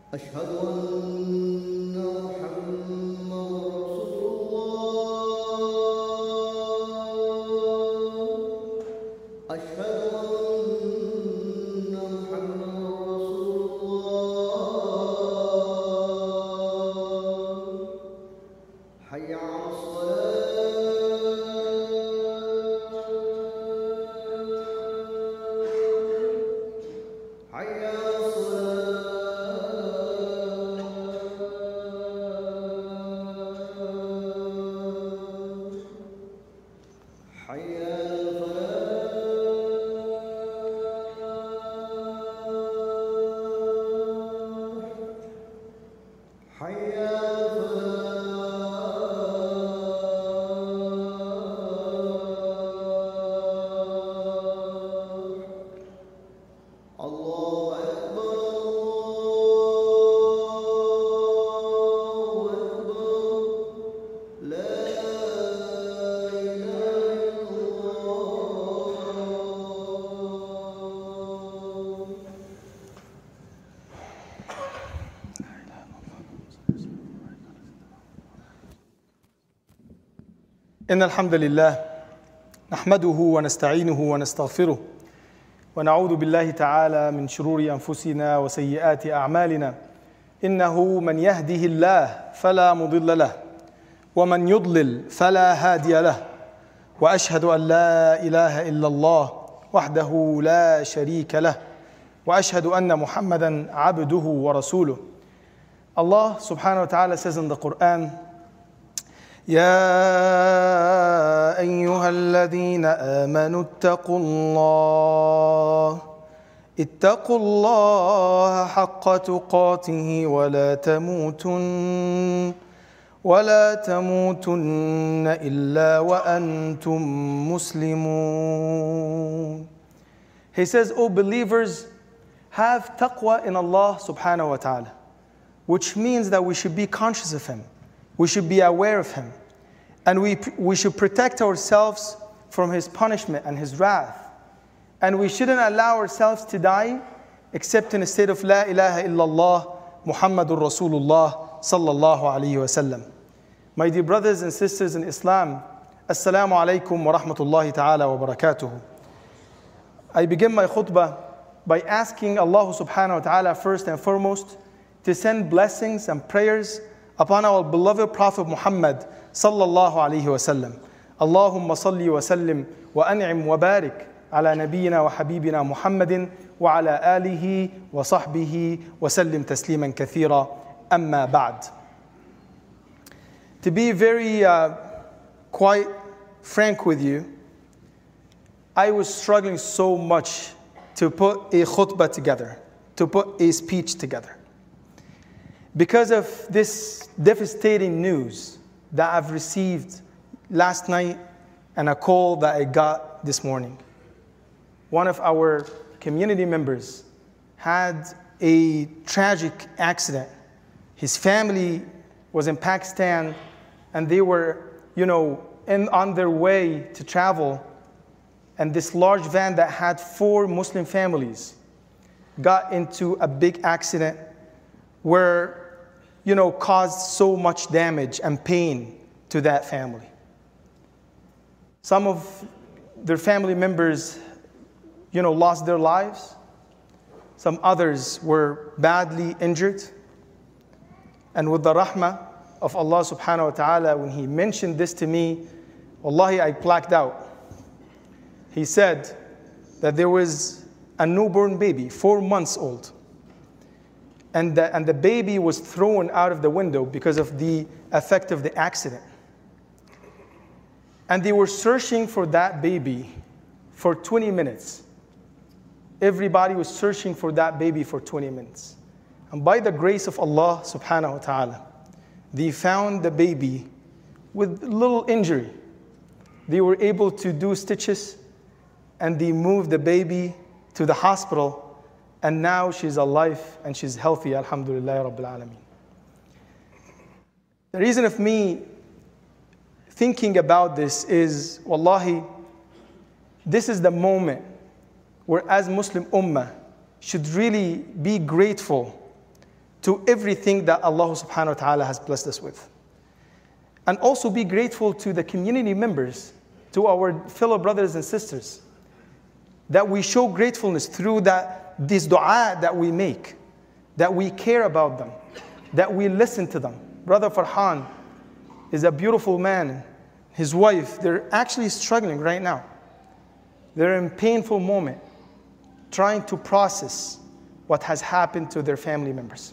أشهد أن محمد رسول الله أشهد أن محمد رسول الله حي على الصلاة حي على إن الحمد لله نحمده ونستعينه ونستغفره ونعوذ بالله تعالى من شرور أنفسنا وسيئات أعمالنا إنه من يهده الله فلا مضل له ومن يضلل فلا هادي له وأشهد أن لا إله إلا الله وحده لا شريك له وأشهد أن محمدا عبده ورسوله. Allah subhanahu wa ta'ala says in the Quran, يا أيها الذين آمنوا اتقوا الله حق تقاته ولا تموتن إلا وأنتم مسلمون. He says, O believers, have taqwa in Allah subhanahu wa ta'ala, which means that we should be conscious of Him. We should be aware of Him. And we should protect ourselves from His punishment and His wrath. And we shouldn't allow ourselves to die except in a state of La ilaha illallah Muhammadur Rasulullah sallallahu alayhi wa sallam. My dear brothers and sisters in Islam, Assalamu alaikum wa rahmatullahi ta'ala wa barakatuhu. I begin my khutbah by asking Allah subhanahu wa ta'ala first and foremost to send blessings and prayers upon our beloved Prophet Muhammad sallallahu alayhi wa sallam. Allahumma salli wa sallim wa an'im wa barik ala nabiyyina wa habibina Muhammadin wa ala alihi wa sahbihi wa sallim tasliman kathira amma ba'd. To be very quite frank with you, I was struggling so much to put a khutbah together, to put a speech together, because of this devastating news that I've received last night and a call that I got this morning. One of our community members had a tragic accident. His family was in Pakistan and they were, on their way to travel, and this large van that had 4 Muslim families got into a big accident where caused so much damage and pain to that family. Some of their family members, lost their lives. Some others were badly injured. And with the rahmah of Allah subhanahu wa ta'ala, when He mentioned this to me, wallahi, I blacked out. He said that there was a newborn baby, 4 months old. And the baby was thrown out of the window because of the effect of the accident. And they were searching for that baby for 20 minutes. Everybody was searching for that baby for 20 minutes. And by the grace of Allah subhanahu wa ta'ala, they found the baby with little injury. They were able to do stitches and they moved the baby to the hospital. And now she's alive and she's healthy, alhamdulillah rabbil alameen. The reason of me thinking about this is, wallahi, this is the moment where as Muslim ummah should really be grateful to everything that Allah subhanahu wa ta'ala has blessed us with. And also be grateful to the community members, to our fellow brothers and sisters, that we show gratefulness through this dua that we make, that we care about them, that we listen to them. Brother Farhan is a beautiful man. His wife, they're actually struggling right now. They're in a painful moment, trying to process what has happened to their family members.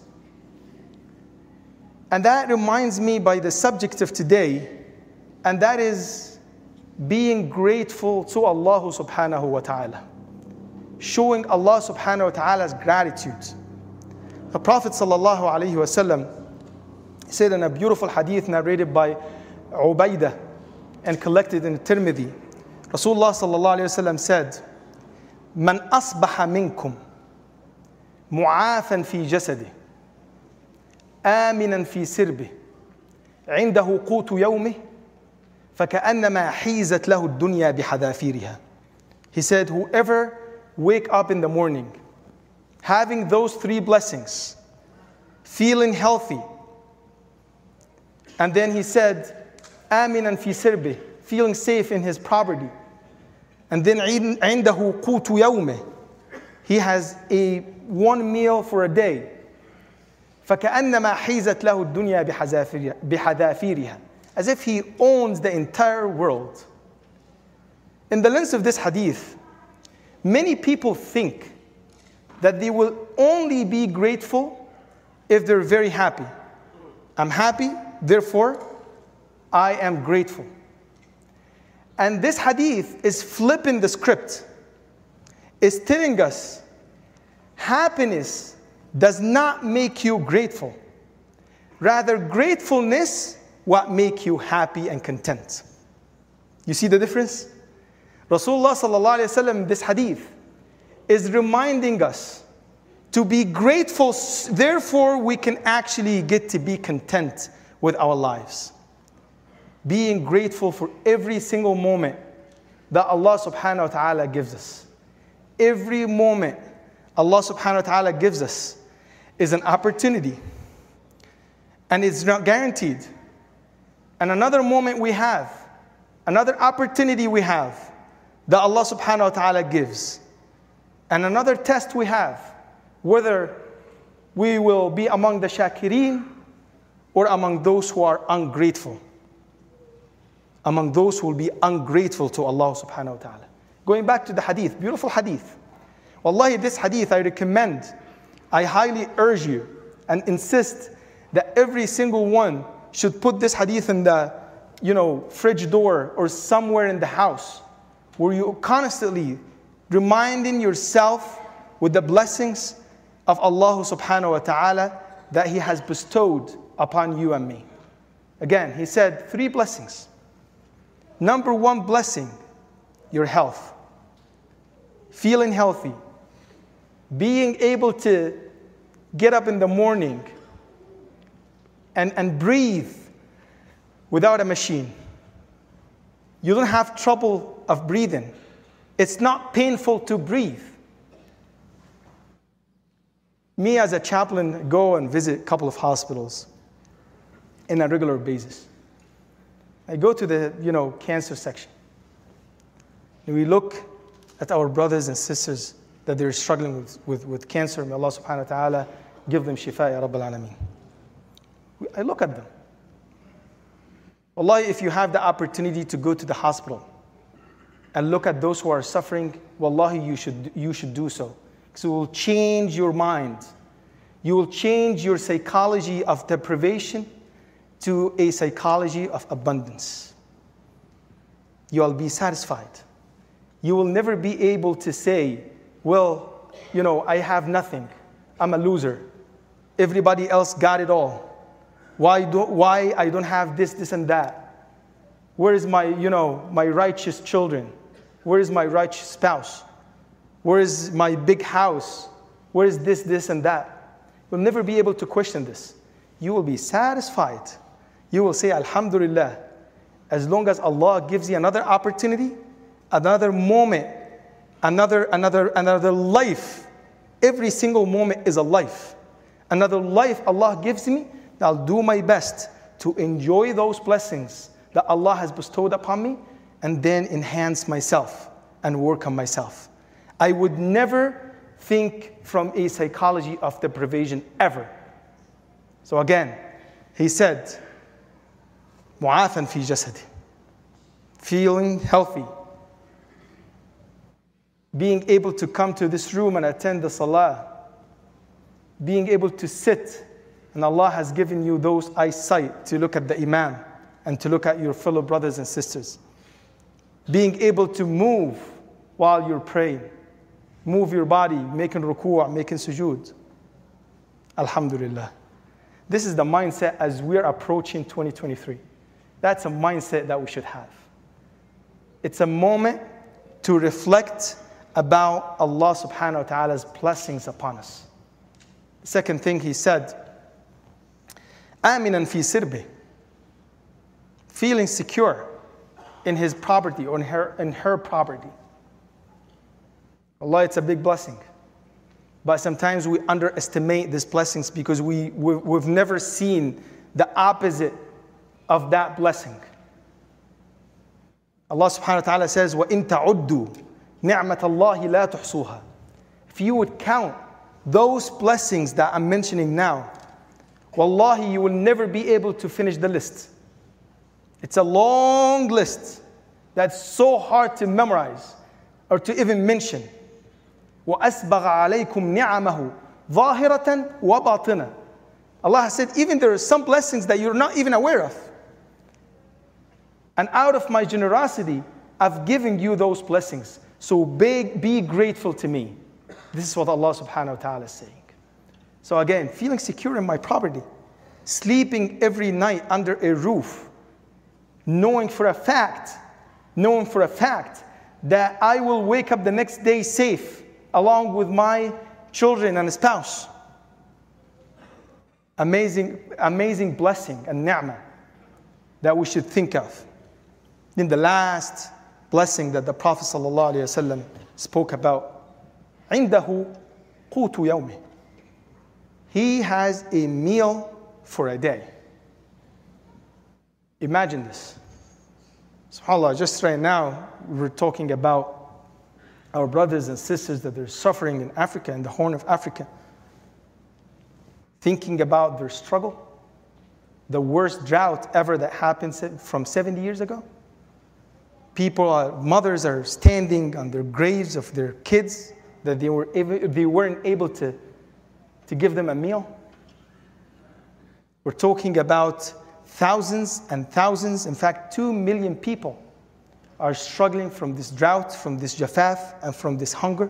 And that reminds me by the subject of today, and that is being grateful to Allah subhanahu wa ta'ala. Showing Allah subhanahu wa ta'ala's gratitude. The Prophet sallallahu alayhi wa sallam said in a beautiful hadith narrated by Ubaidah and collected in Tirmidhi, Rasulullah sallallahu alayhi wa sallam said, "Man asbaha minkum mu'afan fi jasadi, آمنا في سربه عنده قوت يومه فكأنما حيزت له الدنيا بحذافيرها." He said, whoever wake up in the morning having those three blessings, feeling healthy, and then he said, آمنا في سربه, feeling safe in his property, and then عنده قوت يومه, he has one meal for a day. فَكَأَنَّمَا حِيزَتْ لَهُ الدُّنْيَا بِحَذَافِيرِهَا, as if he owns the entire world. In the lens of this hadith, many people think that they will only be grateful if they're very happy. I'm happy, therefore I am grateful. And this hadith is flipping the script. It's telling us happiness does not make you grateful. Rather, gratefulness what make you happy and content. You see the difference? Rasulullah sallallahu alaihi wasallam, this hadith, is reminding us to be grateful, therefore we can actually get to be content with our lives. Being grateful for every single moment that Allah subhanahu wa ta'ala gives us. Every moment Allah subhanahu wa ta'ala gives us is an opportunity, and it's not guaranteed. And another moment we have, another opportunity we have that Allah subhanahu wa ta'ala gives, and another test we have, whether we will be among the shakirin or among those who are ungrateful. Among those who will be ungrateful to Allah subhanahu wa ta'ala. Going back to the hadith, beautiful hadith. Wallahi, this hadith I recommend, I highly urge you and insist that every single one should put this hadith in the fridge door or somewhere in the house, where you constantly reminding yourself with the blessings of Allah subhanahu wa ta'ala that He has bestowed upon you and me. Again, He said 3 blessings. Number 1 blessing, your health. Feeling healthy. Being able to get up in the morning and breathe without a machine. You don't have trouble of breathing. It's not painful to breathe. Me as a chaplain go and visit a couple of hospitals on a regular basis. I go to the cancer section. And we look at our brothers and sisters that they're struggling with cancer. May Allah subhanahu wa ta'ala give them shifa ya Rabbal Alameen. I look at them. Wallahi, if you have the opportunity to go to the hospital and look at those who are suffering, wallahi, you should do so. Because it will change your mind. You will change your psychology of deprivation to a psychology of abundance. You will be satisfied. You will never be able to say, well, I have nothing. I'm a loser. Everybody else got it all. Why I don't have this and that? Where is my righteous children? Where is my righteous spouse? Where is my big house? Where is this and that? You'll never be able to question this. You will be satisfied. You will say, Alhamdulillah, as long as Allah gives you another opportunity, another moment, another life. Every single moment is a life. another life Allah gives me, I'll do my best to enjoy those blessings that Allah has bestowed upon me and then enhance myself and work on myself. I would never think from a psychology of deprivation ever. So again, he said, mu'afan fi jasadi, feeling healthy, being able to come to this room and attend the salah, being able to sit, and Allah has given you those eyesight to look at the imam and to look at your fellow brothers and sisters. Being able to move while you're praying, move your body, making ruku', making sujood. Alhamdulillah. This is the mindset as we're approaching 2023. That's a mindset that we should have. It's a moment to reflect about Allah subhanahu wa ta'ala's blessings upon us. The second thing he said, Aminan fi sirbi, feeling secure in his property or in her property. Allah, it's a big blessing. But sometimes we underestimate these blessings because we've never seen the opposite of that blessing. Allah subhanahu wa ta'ala says, وَإِن تَعُدُّوا نِعْمَةَ اللَّهِ لَا تُحْصُوهَا. If you would count those blessings that I'm mentioning now, wallahi, you will never be able to finish the list. It's a long list that's so hard to memorize or to even mention. وَأَسْبَغَ عَلَيْكُمْ نِعَمَهُ ظَاهِرَةً وَبَاطِنًا. Allah has said, even there are some blessings that you're not even aware of. And out of my generosity, I've given you those blessings. So be grateful to me. This is what Allah subhanahu wa ta'ala is saying. So again, feeling secure in my property, sleeping every night under a roof, knowing for a fact that I will wake up the next day safe, along with my children and spouse. Amazing blessing and ni'mah that we should think of. Then the last blessing that the Prophet ﷺ spoke about, عِنْدَهُ قُوتُ يَوْمِهِ. He has a meal for a day. Imagine this. SubhanAllah, just right now, we're talking about our brothers and sisters that are suffering in Africa, in the Horn of Africa. Thinking about their struggle, the worst drought ever that happened from 70 years ago. Mothers are standing on their graves of their kids that they weren't able to give them a meal. We're talking about thousands and thousands, in fact, 2 million people are struggling from this drought, from this jafaf, and from this hunger.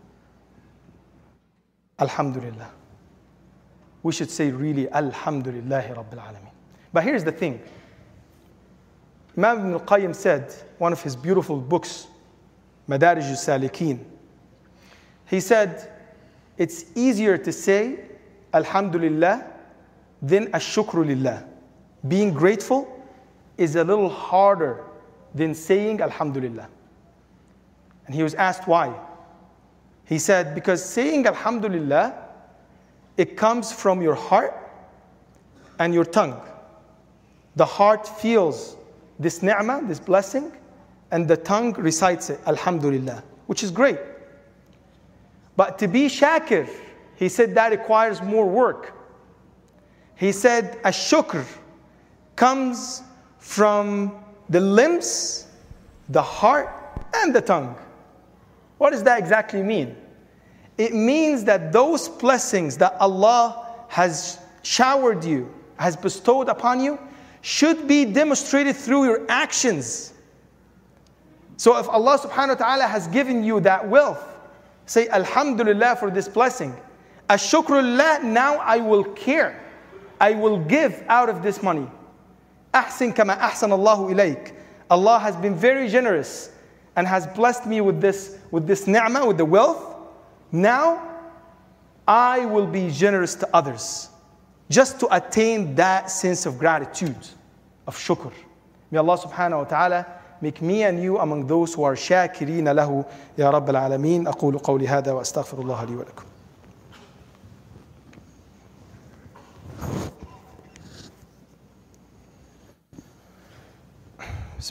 Alhamdulillah. We should say really, Alhamdulillahi Rabbil Alameen. But here's the thing. Imam Ibn al-Qayyim said, one of his beautiful books, Madarij al-Salikin, he said, it's easier to say Alhamdulillah than Ash-Shukru Lillah. Being grateful is a little harder than saying Alhamdulillah. And he was asked why. He said, because saying Alhamdulillah, it comes from your heart and your tongue. The heart feels this ni'mah, this blessing, and the tongue recites it, Alhamdulillah, which is great. But to be shakir, he said that requires more work. He said, Ash-Shukr comes from the limbs, the heart, and the tongue. What does that exactly mean? It means that those blessings that Allah has showered you, has bestowed upon you, should be demonstrated through your actions. So if Allah subhanahu wa ta'ala has given you that wealth, say Alhamdulillah for this blessing. Ash-Shukrullah, now I will care. I will give out of this money. Ahsin kama ahsan Allahu ilayk. Allah has been very generous and has blessed me with this ni'mah, with the wealth. Now, I will be generous to others, just to attain that sense of gratitude, of shukr. May Allah subhanahu wa ta'ala make me and you among those who are shakirina lahu, ya Rabbil Alameen. أقول قولي هذا وأستغفر الله لي ولكم.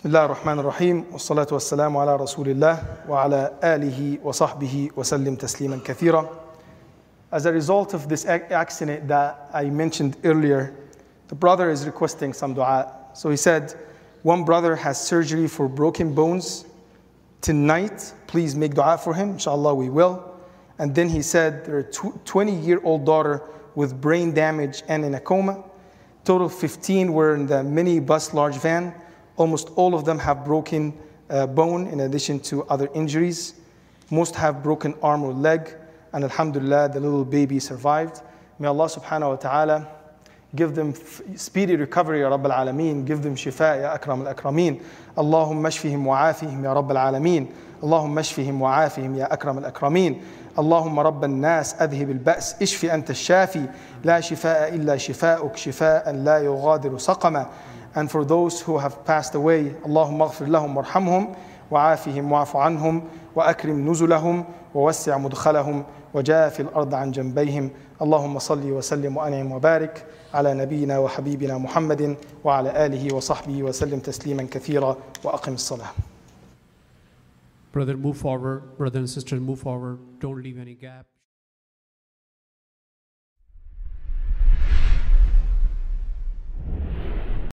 بسم الله الرحمن الرحيم والصلاة والسلام على رسول الله وعلى آله وصحبه وسلم تسليما كثيرا. As a result of this accident that I mentioned earlier, the brother is requesting some dua. So he said, one brother has surgery for broken bones tonight. Please make dua for him. Inshallah, we will. And then he said, there are 20-year-old daughter with brain damage and in a coma. Total 15 were in the minibus large van. Almost all of them have broken bone in addition to other injuries. Most have broken arm or leg. And alhamdulillah, the little baby survived. May Allah subhanahu wa ta'ala give them speedy recovery, Ya Rabb al-Alameen. Give them shifa, Ya Akram al-Akrameen. Allahumma shfihim wa afihim, Ya Rabb al-Alameen. Allahumma shfihim wa afihim, Ya Akram al-Akrameen. اللهم رب الناس أذهب البأس اشف أنت الشافي لا شفاء إلا شفاءك شفاء لا يغادر سقما. And for those who have passed away, اللهم اغفر لهم وارحمهم وعافهم واعف عنهم وأكرم نزلهم ووسع مدخلهم وجاف الأرض عن جنبيهم. اللهم صل وسلم وأنعم وبارك على نبينا وحبيبنا محمد وعلى آله وصحبه وسلم تسليما كثيرا وأقم الصلاة. Brother, move forward. Brothers and sisters, move forward. Don't leave any gap.